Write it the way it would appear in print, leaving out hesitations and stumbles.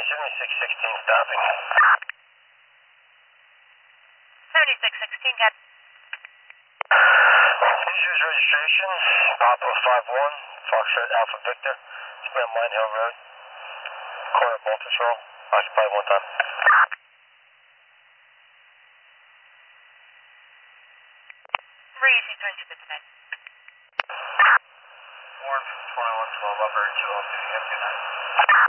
7616 stopping. 7616, got User's registration, Papa 51, Foxtrot Alpha Victor. It's been on Mine Hill Road. Corner Bolt Patrol. Occupy one time. Breezy, turn to the tonight. Warren 2112 upper 202. Have a good night.